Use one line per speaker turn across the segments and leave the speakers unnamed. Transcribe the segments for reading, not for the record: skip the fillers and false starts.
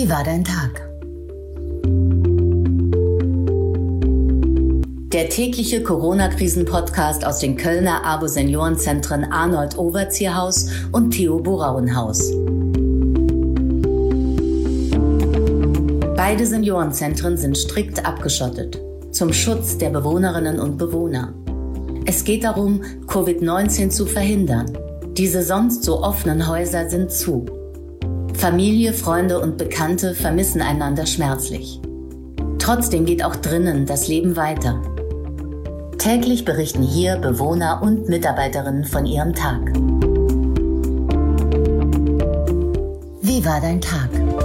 Wie war dein Tag? Der tägliche Corona-Krisen-Podcast aus den Kölner ABO-Seniorenzentren Arnold-Overzieher-Haus und Theo-Borauenhaus. Beide Seniorenzentren sind strikt abgeschottet, zum Schutz der Bewohnerinnen und Bewohner. Es geht darum, Covid-19 zu verhindern. Diese sonst so offenen Häuser sind zu. Familie, Freunde und Bekannte vermissen einander schmerzlich. Trotzdem geht auch drinnen das Leben weiter. Täglich berichten hier Bewohner und Mitarbeiterinnen von ihrem Tag. Wie war dein Tag?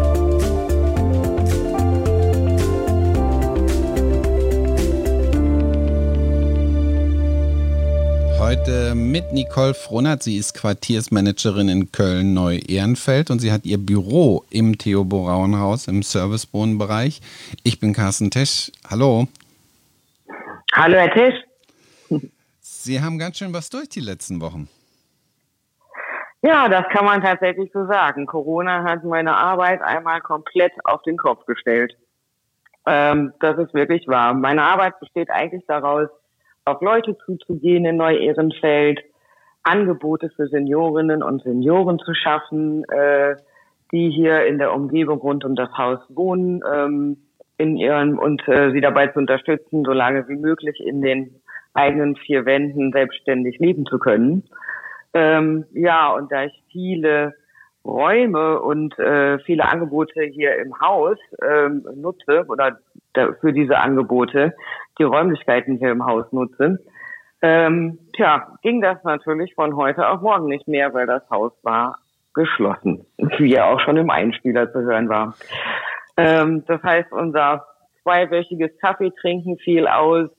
Heute mit Nicole Frohnert. Sie ist Quartiersmanagerin in Köln-Neu-Ehrenfeld und sie hat ihr Büro im Theo-Borauenhaus im Servicewohnbereich. Ich bin Carsten Tesch. Hallo.
Hallo, Herr Tesch.
Sie haben ganz schön was durch die letzten Wochen.
Ja, das kann man tatsächlich so sagen. Corona hat meine Arbeit einmal komplett auf den Kopf gestellt. Das ist wirklich wahr. Meine Arbeit besteht eigentlich daraus, auf Leute zuzugehen in Neu-Ehrenfeld, Angebote für Seniorinnen und Senioren zu schaffen, die hier in der Umgebung rund um das Haus wohnen, sie dabei zu unterstützen, so lange wie möglich in den eigenen vier Wänden selbstständig leben zu können. Und da ich viele Räume und viele Angebote hier im Haus nutze oder für diese Angebote die Räumlichkeiten hier im Haus nutze, ging das natürlich von heute auf morgen nicht mehr, weil das Haus war geschlossen, wie ja auch schon im Einspieler zu hören war. Das heißt, unser zweiwöchiges Kaffeetrinken fiel aus,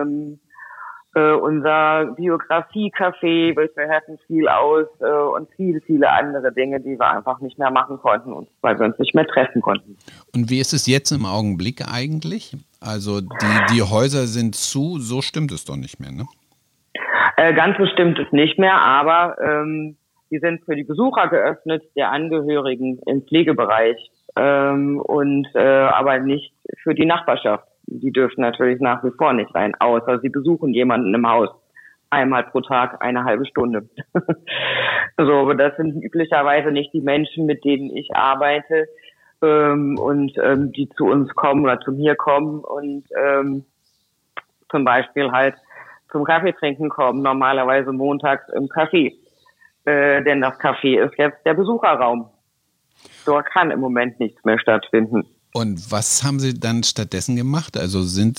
unser Biografie-Café, wir hatten viel aus und viele andere Dinge, die wir einfach nicht mehr machen konnten, weil wir uns nicht mehr treffen konnten.
Und wie ist es jetzt im Augenblick eigentlich? Also die Häuser sind zu, so stimmt es doch nicht mehr, ne?
Ganz so stimmt es nicht mehr, aber die sind für die Besucher geöffnet, der Angehörigen im Pflegebereich aber nicht für die Nachbarschaft. Die dürfen natürlich nach wie vor nicht rein, außer sie besuchen jemanden im Haus. Einmal pro Tag, eine halbe Stunde. So, das sind üblicherweise nicht die Menschen, mit denen ich arbeite, die zu uns kommen oder zu mir kommen und zum Beispiel halt zum Kaffeetrinken kommen, normalerweise montags im Café. Denn das Café ist jetzt der Besucherraum. Dort kann im Moment nichts mehr stattfinden.
Und was haben Sie dann stattdessen gemacht? Also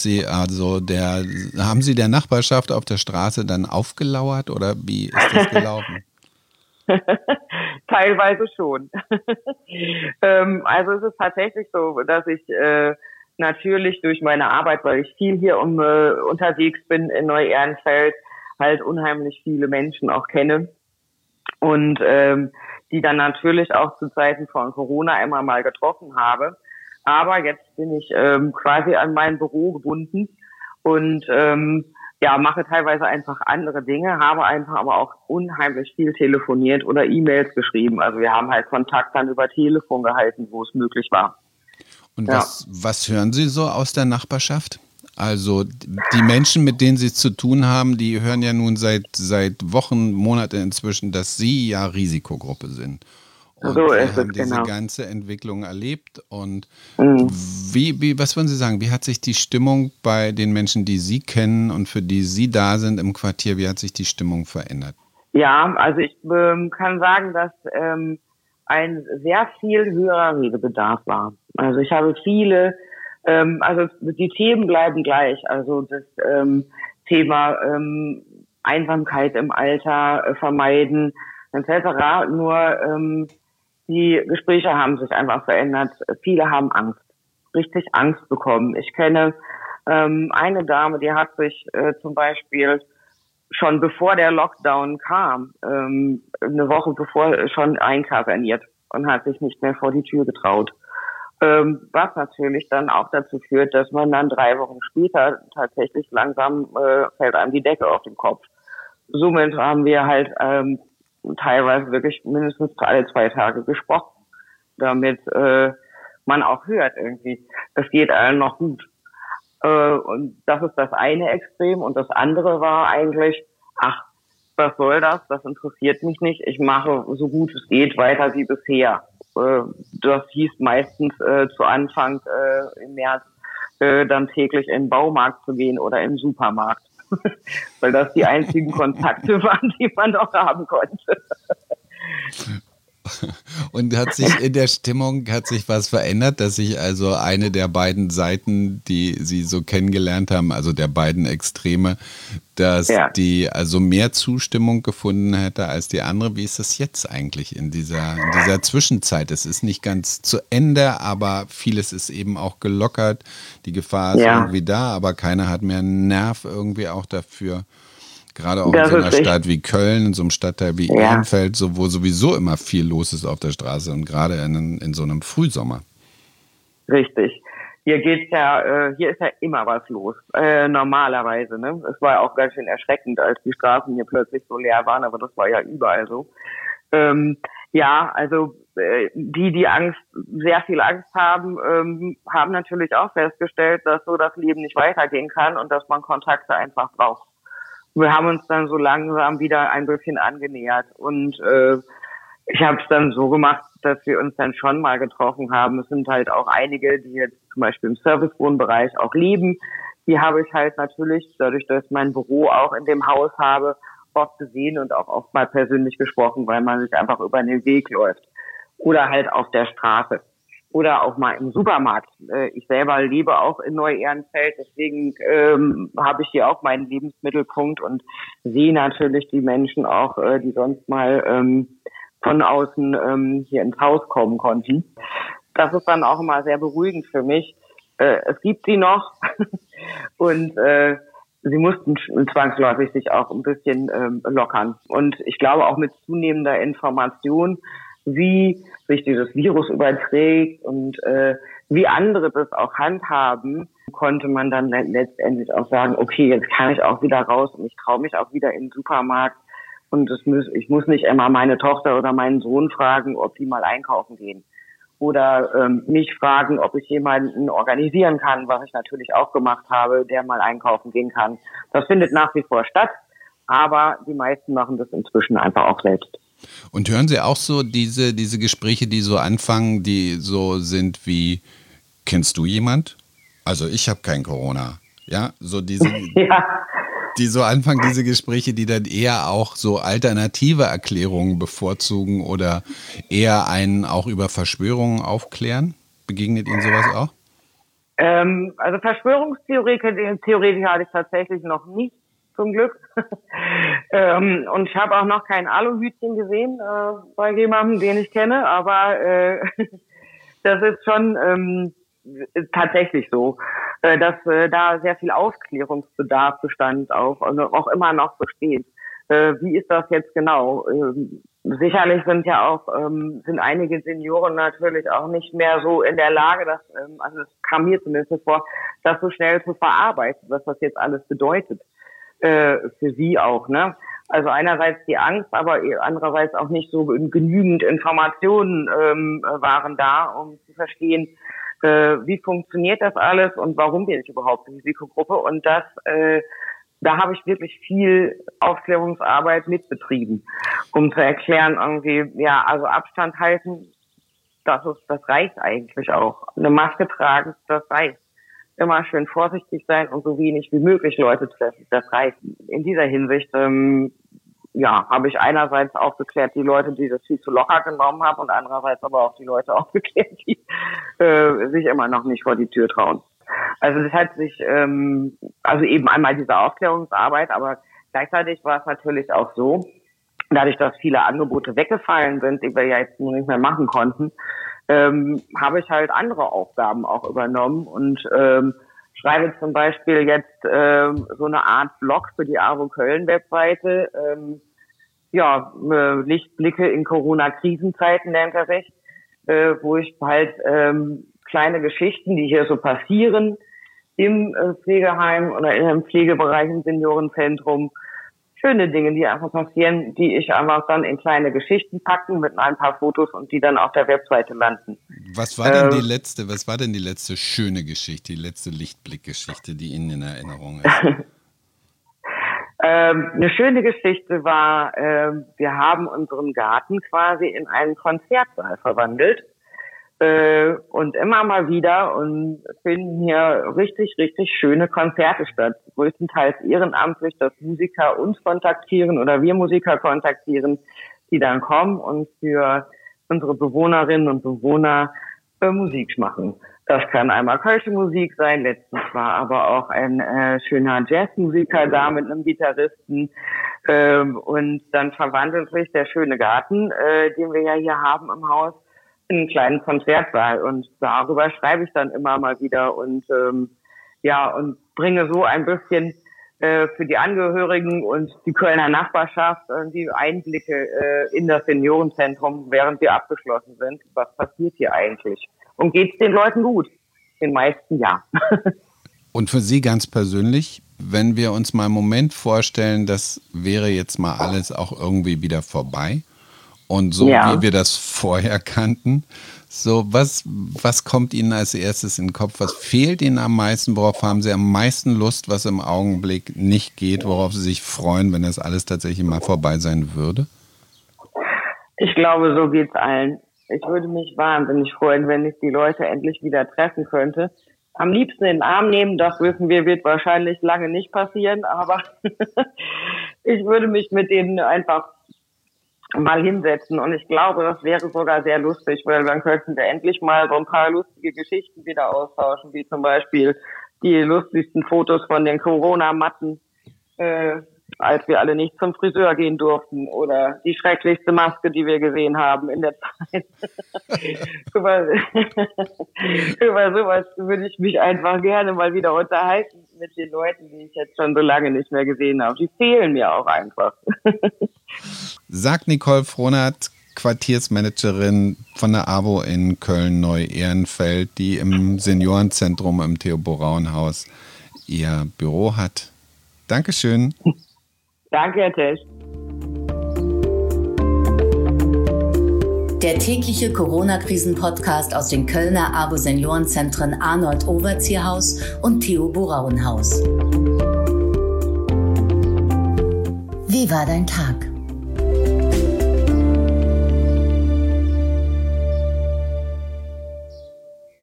haben Sie der Nachbarschaft auf der Straße dann aufgelauert oder wie ist das gelaufen?
Teilweise schon. Also es ist tatsächlich so, dass ich natürlich durch meine Arbeit, weil ich viel hier unterwegs bin in Neu-Ehrenfeld, halt unheimlich viele Menschen auch kenne und die dann natürlich auch zu Zeiten von Corona immer mal getroffen habe. Aber jetzt bin ich quasi an mein Büro gebunden und mache teilweise einfach andere Dinge, habe einfach aber auch unheimlich viel telefoniert oder E-Mails geschrieben. Also wir haben halt Kontakt dann über Telefon gehalten, wo es möglich war.
Und was hören Sie so aus der Nachbarschaft? Also die Menschen, mit denen Sie zu tun haben, die hören ja nun seit Wochen, Monaten inzwischen, dass Sie ja Risikogruppe sind. Und
so
wir
ist
haben
es,
diese
genau.
ganze Entwicklung erlebt. Und was würden Sie sagen, wie hat sich die Stimmung bei den Menschen, die Sie kennen und für die Sie da sind im Quartier, wie hat sich die Stimmung verändert?
Ja, also ich kann sagen, dass ein sehr viel höherer Redebedarf war. Also ich habe viele, die Themen bleiben gleich. Also das Thema Einsamkeit im Alter vermeiden etc. Nur die Gespräche haben sich einfach verändert. Viele haben Angst, richtig Angst bekommen. Ich kenne eine Dame, die hat sich zum Beispiel schon bevor der Lockdown kam, eine Woche bevor schon einkaserniert und hat sich nicht mehr vor die Tür getraut. Was natürlich dann auch dazu führt, dass man dann 3 Wochen später tatsächlich langsam fällt einem die Decke auf den Kopf. Somit haben wir halt teilweise wirklich mindestens alle 2 Tage gesprochen, damit man auch hört irgendwie, es geht allen noch gut. Und das ist das eine Extrem. Und das andere war eigentlich, ach, was soll das? Das interessiert mich nicht. Ich mache so gut es geht weiter wie bisher. Das hieß meistens zu Anfang im März dann täglich in den Baumarkt zu gehen oder im Supermarkt. Weil das die einzigen Kontakte waren, die man noch haben konnte.
Und hat sich in der Stimmung, hat sich was verändert, dass sich also eine der beiden Seiten, die Sie so kennengelernt haben, also der beiden Extreme, dass die also mehr Zustimmung gefunden hätte als die andere? Wie ist das jetzt eigentlich in dieser Zwischenzeit? Es ist nicht ganz zu Ende, aber vieles ist eben auch gelockert. Die Gefahr ist irgendwie da, aber keiner hat mehr einen Nerv irgendwie auch dafür. Gerade auch in so einer Stadt wie Köln, in so einem Stadtteil wie Ehrenfeld, wo sowieso immer viel los ist auf der Straße und gerade in so einem Frühsommer.
Richtig. Hier ist ja immer was los, normalerweise. Ne? Es war ja auch ganz schön erschreckend, als die Straßen hier plötzlich so leer waren, aber das war ja überall so. Also die Angst, sehr viel Angst haben, haben natürlich auch festgestellt, dass so das Leben nicht weitergehen kann und dass man Kontakte einfach braucht. Wir haben uns dann so langsam wieder ein bisschen angenähert und ich habe es dann so gemacht, dass wir uns dann schon mal getroffen haben. Es sind halt auch einige, die jetzt zum Beispiel im Servicewohnbereich auch leben. Die habe ich halt natürlich, dadurch, dass ich mein Büro auch in dem Haus habe, oft gesehen und auch oft mal persönlich gesprochen, weil man sich einfach über den Weg läuft. Oder halt auf der Straße. Oder auch mal im Supermarkt. Ich selber lebe auch in Neu-Ehrenfeld, deswegen habe ich hier auch meinen Lebensmittelpunkt und sehe natürlich die Menschen auch, die sonst mal von außen hier ins Haus kommen konnten. Das ist dann auch immer sehr beruhigend für mich. Es gibt sie noch und sie mussten zwangsläufig sich auch ein bisschen lockern. Und ich glaube auch mit zunehmender Information, wie sich dieses Virus überträgt und wie andere das auch handhaben, konnte man dann letztendlich auch sagen, okay, jetzt kann ich auch wieder raus und ich traue mich auch wieder in den Supermarkt und ich muss nicht immer meine Tochter oder meinen Sohn fragen, ob die mal einkaufen gehen oder mich fragen, ob ich jemanden organisieren kann, was ich natürlich auch gemacht habe, der mal einkaufen gehen kann. Das findet nach wie vor statt, aber die meisten machen das inzwischen einfach auch selbst.
Und hören Sie auch so diese Gespräche, die so anfangen, die so sind wie, kennst du jemand? Also ich habe kein Corona. Ja, so diese, die so anfangen, diese Gespräche, die dann eher auch so alternative Erklärungen bevorzugen oder eher einen auch über Verschwörungen aufklären. Begegnet Ihnen sowas auch?
Also Verschwörungstheoretiker hatte ich tatsächlich noch nicht. Zum Glück. Und ich habe auch noch kein Aluhütchen gesehen bei jemandem, den ich kenne, aber das ist schon tatsächlich so, dass da sehr viel Aufklärungsbedarf bestand auch immer noch besteht. Wie ist das jetzt genau? Sicherlich sind einige Senioren natürlich auch nicht mehr so in der Lage, also es kam mir zumindest vor, das so schnell zu verarbeiten, was das jetzt alles bedeutet. Für sie auch, ne? Also einerseits die Angst, aber andererseits auch nicht so genügend Informationen waren da, um zu verstehen, wie funktioniert das alles und warum bin ich überhaupt Risikogruppe. Und da habe ich wirklich viel Aufklärungsarbeit mitbetrieben, um zu erklären, irgendwie, also Abstand halten, das reicht eigentlich auch. Eine Maske tragen, das reicht. Immer schön vorsichtig sein und so wenig wie möglich Leute treffen. Das reicht. In dieser Hinsicht, habe ich einerseits aufgeklärt die Leute, die das viel zu locker genommen haben und andererseits aber auch die Leute aufgeklärt, die sich immer noch nicht vor die Tür trauen. Also das hat sich, eben einmal diese Aufklärungsarbeit, aber gleichzeitig war es natürlich auch so, dadurch, dass viele Angebote weggefallen sind, die wir ja jetzt nur nicht mehr machen konnten, habe ich halt andere Aufgaben auch übernommen und schreibe zum Beispiel jetzt so eine Art Blog für die AWO Köln Webseite, Lichtblicke in Corona-Krisenzeiten nennt er sich, wo ich halt kleine Geschichten, die hier so passieren im Pflegeheim oder in einem Pflegebereich im Seniorenzentrum, schöne Dinge, die einfach passieren, die ich einfach dann in kleine Geschichten packen mit ein paar Fotos und die dann auf der Webseite landen.
Was war denn die letzte schöne Geschichte, die letzte Lichtblickgeschichte, die Ihnen in Erinnerung ist?
Eine schöne Geschichte war, wir haben unseren Garten quasi in einen Konzertsaal verwandelt. Und immer mal wieder und finden hier richtig, richtig schöne Konzerte statt. Größtenteils ehrenamtlich, dass Musiker uns kontaktieren oder wir Musiker kontaktieren, die dann kommen und für unsere Bewohnerinnen und Bewohner Musik machen. Das kann einmal kölsche Musik sein, letztens war aber auch ein schöner Jazzmusiker da mit einem Gitarristen. Und dann verwandelt sich der schöne Garten, den wir ja hier haben im Haus, in einen kleinen Konzertsaal. Und darüber schreibe ich dann immer mal wieder und und bringe so ein bisschen für die Angehörigen und die Kölner Nachbarschaft die Einblicke in das Seniorenzentrum, während wir abgeschlossen sind. Was passiert hier eigentlich? Und geht's den Leuten gut? Den meisten ja.
Und für Sie ganz persönlich, wenn wir uns mal einen Moment vorstellen, das wäre jetzt mal alles auch irgendwie wieder vorbei und so wie wir das vorher kannten, so was kommt Ihnen als erstes in den Kopf? Was fehlt Ihnen am meisten? Worauf haben Sie am meisten Lust, was im Augenblick nicht geht? Worauf Sie sich freuen, wenn das alles tatsächlich mal vorbei sein würde?
Ich glaube, so geht's allen. Ich würde mich wahnsinnig freuen, wenn ich die Leute endlich wieder treffen könnte. Am liebsten in den Arm nehmen, das wissen wir, wird wahrscheinlich lange nicht passieren, aber ich würde mich mit denen einfach mal hinsetzen und ich glaube, das wäre sogar sehr lustig, weil dann könnten wir endlich mal so ein paar lustige Geschichten wieder austauschen, wie zum Beispiel die lustigsten Fotos von den Corona-Matten, als wir alle nicht zum Friseur gehen durften oder die schrecklichste Maske, die wir gesehen haben in der Zeit. über sowas würde ich mich einfach gerne mal wieder unterhalten mit den Leuten, die ich jetzt schon so lange nicht mehr gesehen habe. Die fehlen mir auch einfach.
Sagt Nicole Frohnert, Quartiersmanagerin von der AWO in Köln-Neu-Ehrenfeld, die im Seniorenzentrum im Theo-Braun-Haus ihr Büro hat. Dankeschön.
Danke, Herr Tesch.
Der tägliche Corona-Krisen-Podcast aus den Kölner AWO-Seniorenzentren Arnold-Overzierhaus und Theo-Braun-Haus. Wie war dein Tag?